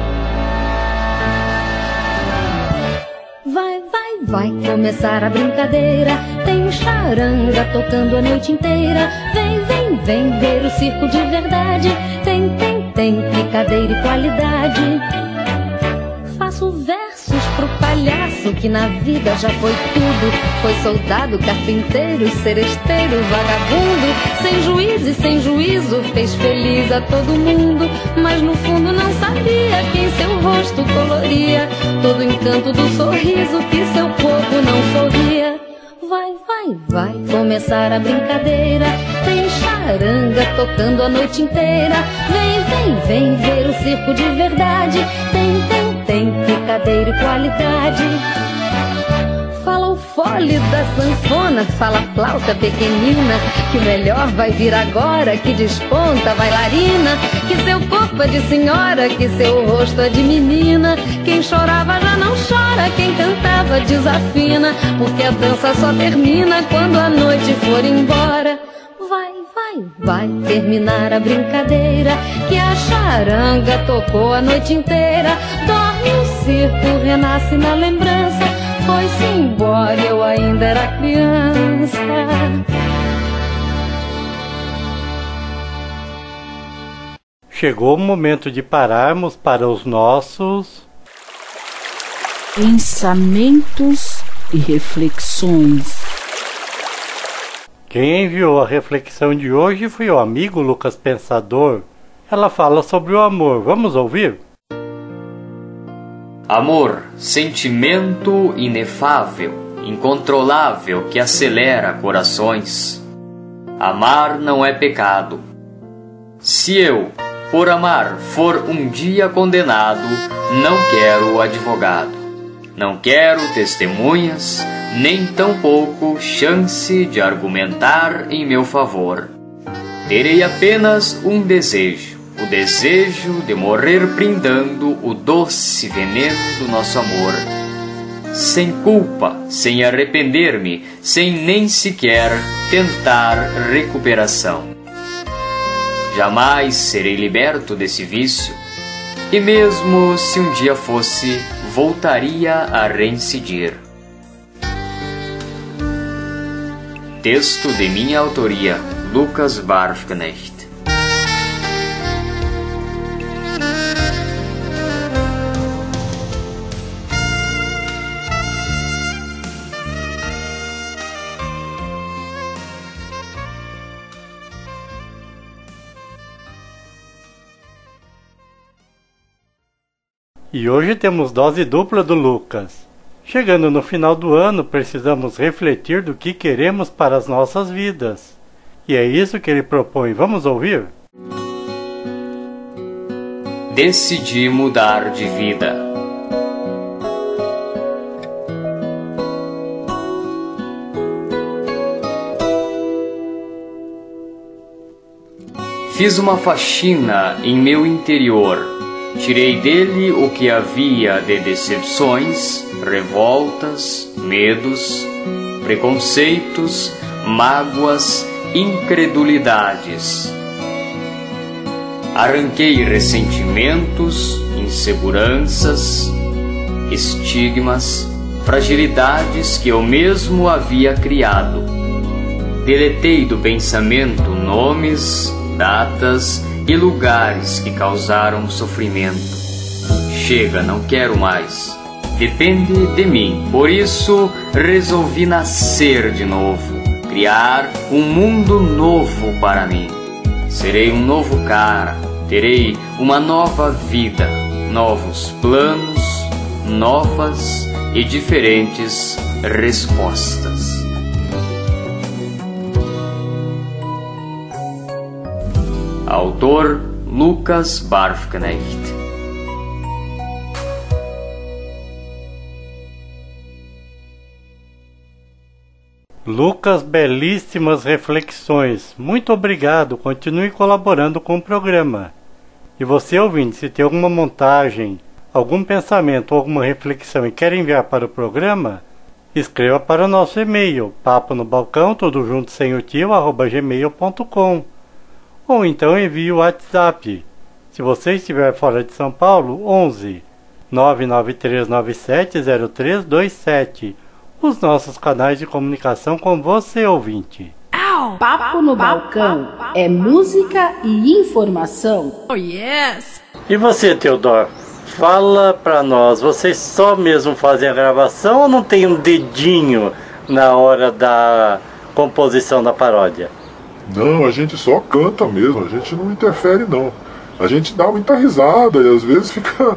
Q: Vai começar a brincadeira. Tem charanga tocando a noite inteira. Vem ver o circo de verdade. Tem picadeira e qualidade. Faço versos pro palhaço que na vida já foi tudo. Foi soldado, carpinteiro, seresteiro, vagabundo. Sem juízo e sem juízo fez feliz a todo mundo. Mas no fundo não sabia quem seu rosto coloria. Todo o encanto do sorriso que seu povo não sorria. Vai começar a brincadeira. Tem charanga tocando a noite inteira. Vem ver o circo de verdade. Tem picadeira e qualidade. Fala o fole da sanfona, fala a flauta pequenina, que o melhor vai vir agora, que desponta a bailarina, que seu corpo é de senhora, que seu rosto é de menina. Quem chorava já não chora, quem cantava desafina, porque a dança só termina quando a noite for embora. Vai terminar a brincadeira, que a charanga tocou a noite inteira. Dorme o circo, renasce na lembrança. Foi-se embora, eu ainda era criança.
C: Chegou o momento de pararmos para os nossos
D: pensamentos e reflexões.
C: Quem enviou a reflexão de hoje foi o amigo Lucas Pensador. Ela fala sobre o amor. Vamos ouvir?
R: Amor, sentimento inefável, incontrolável que acelera corações. Amar não é pecado. Se eu, por amar, for um dia condenado, não quero advogado. Não quero testemunhas, nem tampouco chance de argumentar em meu favor. Terei apenas um desejo, o desejo de morrer brindando o doce veneno do nosso amor. Sem culpa, sem arrepender-me, sem nem sequer tentar recuperação. Jamais serei liberto desse vício, e mesmo se um dia fosse, voltaria a reincidir. Texto de minha autoria, Lucas Barfknecht.
C: E hoje temos dose dupla do Lucas. Chegando no final do ano, precisamos refletir do que queremos para as nossas vidas. E é isso que ele propõe. Vamos ouvir?
R: Decidi mudar de vida. Fiz uma faxina em meu interior. Tirei dele o que havia de decepções, revoltas, medos, preconceitos, mágoas, incredulidades. Arranquei ressentimentos, inseguranças, estigmas, fragilidades que eu mesmo havia criado. Deletei do pensamento nomes, datas e lugares que causaram sofrimento. Chega, não quero mais. Depende de mim. Por isso, resolvi nascer de novo, criar um mundo novo para mim. Serei um novo cara, terei uma nova vida, novos planos, novas e diferentes respostas. Autor Lucas Barfknecht.
C: Lucas, belíssimas reflexões. Muito obrigado. Continue colaborando com o programa. E você, ouvinte, se tem alguma montagem, algum pensamento ou alguma reflexão e quer enviar para o programa, escreva para o nosso e-mail, paponobalcão, tudo junto sem o tio, @gmail.com. Ou então envie o WhatsApp. Se você estiver fora de São Paulo, 11 993970327. Os nossos canais de comunicação com você, ouvinte.
D: Papo no Balcão é música e informação. Oh, yes!
C: E você, Teodoro? Fala pra nós, vocês só mesmo fazem a gravação ou não tem um dedinho na hora da composição da paródia?
O: Não, a gente só canta mesmo, a gente não interfere não. A gente dá muita risada e às vezes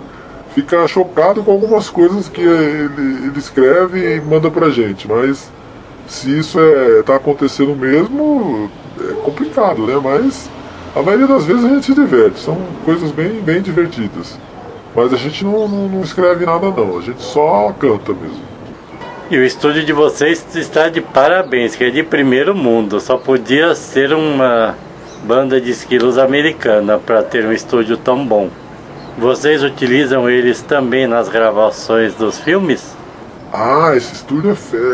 O: fica chocado com algumas coisas que ele escreve e manda pra gente, mas se isso tá acontecendo mesmo, é complicado, né? Mas a maioria das vezes a gente se diverte, são coisas bem divertidas. Mas a gente não escreve nada não, a gente só canta mesmo.
C: E o estúdio de vocês está de parabéns, que é de primeiro mundo. Só podia ser uma banda de esquilos americana para ter um estúdio tão bom. Vocês utilizam eles também nas gravações dos filmes?
O: Ah, esse estúdio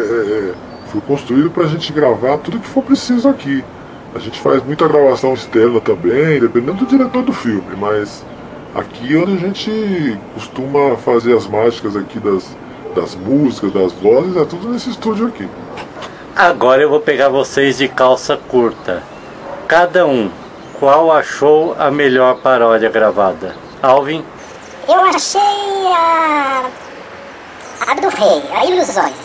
O: foi construído para a gente gravar tudo que for preciso aqui. A gente faz muita gravação externa também, dependendo do diretor do filme, mas aqui é onde a gente costuma fazer as mágicas aqui das músicas, das vozes, é tudo nesse estúdio aqui.
C: Agora eu vou pegar vocês de calça curta. Cada um, qual achou a melhor paródia gravada? Alvin?
H: Eu achei a do Rei, a Ilusões.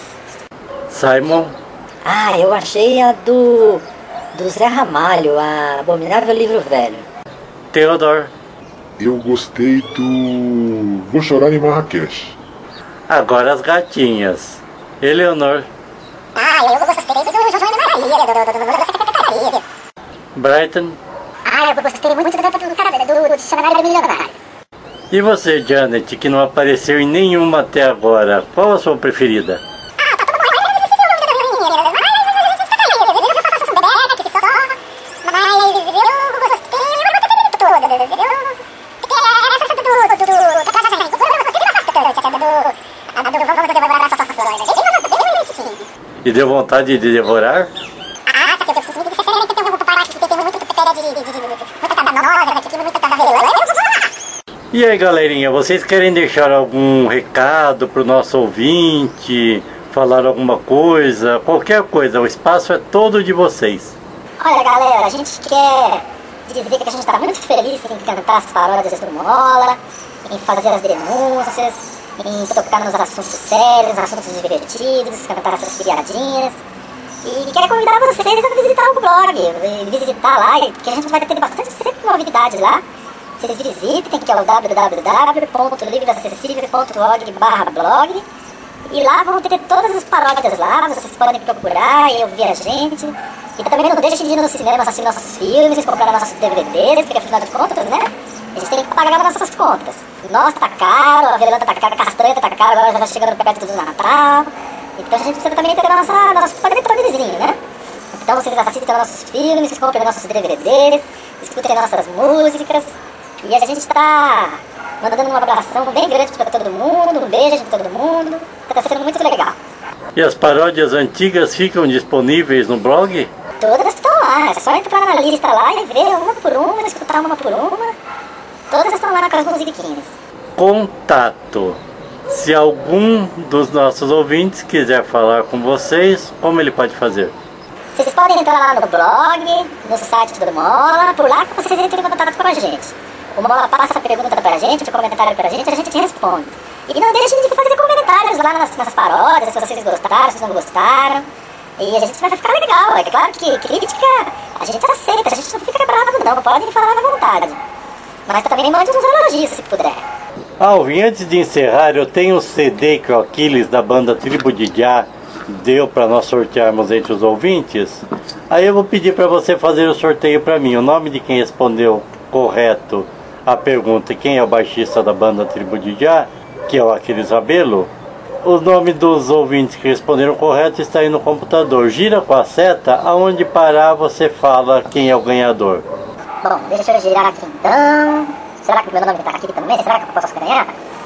C: Simon?
I: Eu achei a do Zé Ramalho, a Abominável Livro Velho.
C: Theodore?
O: Eu gostei do Vou Chorar em Marrakech.
C: Agora as gatinhas. Eleonor?
H: Eu gostei do João de Maria.
C: Brighton?
H: Eu gostei muito do Dicionário Milionário.
C: E você, Janet, que não apareceu em nenhuma até agora, qual a sua preferida? E deu vontade de devorar? E aí, galerinha, vocês querem deixar algum recado pro nosso ouvinte? Falar alguma coisa? Qualquer coisa, o espaço é todo de vocês.
H: Olha, galera, a gente quer dizer que a gente está muito feliz em cantar as paródias do Mola, em fazer as denúncias, em tocar nos assuntos sérios, nos assuntos divertidos, cantar essas piadinhas. E quero convidar vocês a visitar o blog, visitar lá, que a gente vai ter bastante sempre novidades lá. vocês visitem, que é o www.livreacessível.org/blog. E lá vão ter todas as paródias lá, vocês podem procurar e ouvir a gente. E também não deixem de ir no cinema assistir nossos filmes, comprar nossos DVDs, porque afinal de contas, né? A gente tem que pagar as nossas contas. Nossa, tá caro, a velanda tá cara, a castanha tá caro, agora já vai chegando perto do Natal. Então a gente precisa também ter nosso pagamento, né? Então vocês assistem nossos filmes, comprem nossos DVDs, escutem nossas músicas. E a gente está mandando um abração bem grande para todo mundo, um beijo para todo mundo. Está sendo muito legal.
C: E as paródias antigas ficam disponíveis no blog?
H: Todas estão lá, é só entrar na lista lá e ver uma por uma, escutar uma por uma. Todas estão lá nas musiquinhas.
C: Contato. Se algum dos nossos ouvintes quiser falar com vocês, como ele pode fazer?
H: Vocês podem entrar lá no blog, no site do Mola, por lá que vocês entram em contato com a gente. O Mola passa a pergunta pra gente, o comentário pra gente, a gente responde. E não deixem de fazer comentários lá nas paródias, se vocês gostaram, se não gostaram. E a gente vai ficar legal, é claro que crítica a gente aceita, a gente não fica bravo não, podem falar à vontade. Mas também mande uns elogios se puder.
C: Alvin, antes de encerrar, eu tenho um CD que o Aquiles da banda Tribo de Já deu para nós sortearmos entre os ouvintes. Aí eu vou pedir para você fazer o sorteio para mim. O nome de quem respondeu correto a pergunta quem é o baixista da banda Tribo de Já, que é o Aquiles Rabelo. O nome dos ouvintes que responderam correto está aí no computador. Gira com a seta, aonde parar você fala quem é o ganhador.
H: Bom, deixa eu girar aqui então. Será que o meu nome está aqui também? Será que eu posso ganhar?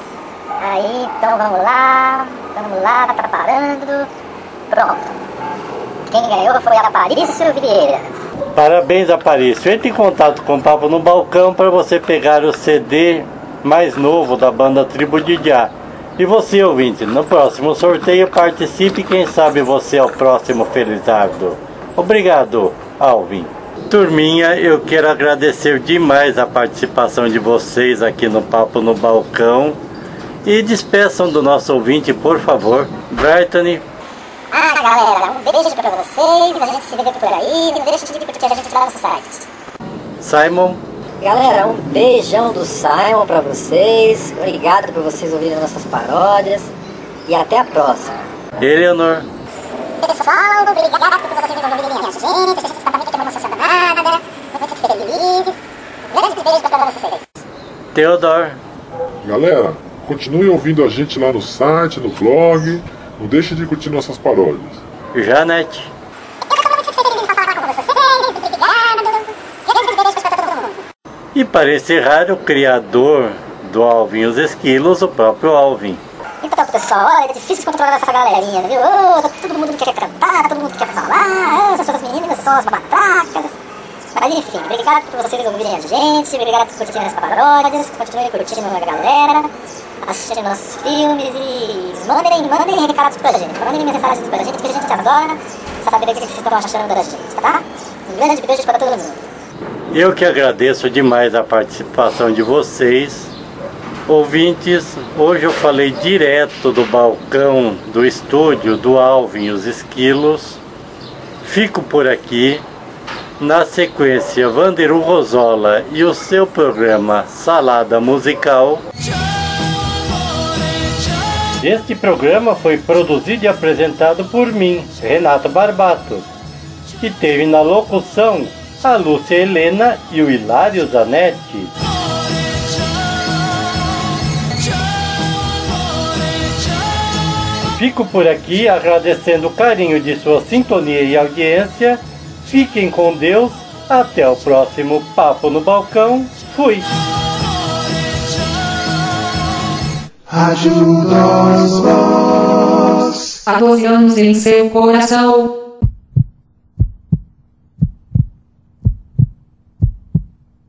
H: Aí, então vamos lá, tá parando. Pronto. Quem ganhou foi a Aparício Vieira.
C: Parabéns, Aparício. Entre em contato com o Papo no Balcão para você pegar o CD mais novo da banda Tribo de Já. E você, ouvinte, no próximo sorteio participe, quem sabe você é o próximo Felizardo. Obrigado, Alvin. Turminha, eu quero agradecer demais a participação de vocês aqui no Papo no Balcão. E despeçam do nosso ouvinte, por favor. Brighton.
H: Galera, um beijo pra vocês, a gente se vê por aí, não deixa de curtir a gente lá no site.
C: Simon.
I: Galera, um beijão do Simon pra vocês, obrigado por vocês ouvirem nossas paródias e até a próxima.
C: Eleanor.
H: Pessoal, obrigado por vocês ouvirem a gente está muito emocionada, muito felizes. Grandes beijos pra vocês.
C: Theodore.
O: Galera, continue ouvindo a gente lá no site, no blog. Não deixe de curtir nossas paródias.
C: Janete. E para encerrar, o criador do Alvin e os Esquilos, o próprio Alvin.
H: Então, pessoal, olha, é difícil controlar essa galerinha, viu? Todo mundo quer cantar, todo mundo quer falar, essas meninas são as matracas. Mas enfim, obrigado por vocês ouvirem a gente, obrigado por curtirem as paródias, continuem curtindo a galera, assistirem nossos filmes e mandem recados pra gente, mandem mensagens pra gente, que a gente adora saber o que vocês estão achando da gente, tá? Um grande beijo para todo mundo.
C: Eu que agradeço demais a participação de vocês. Ouvintes, hoje eu falei direto do balcão do estúdio do Alvin e os Esquilos. Fico por aqui. Na sequência, Vanderu Rosola e o seu programa Salada Musical. Este programa foi produzido e apresentado por mim, Renato Barbato, e teve na locução a Lúcia Helena e o Hilário Zanetti. Fico por aqui agradecendo o carinho de sua sintonia e audiência. Fiquem com Deus. Até o próximo Papo no Balcão. Fui!
A: Ajuda-os, há 12 anos em seu coração.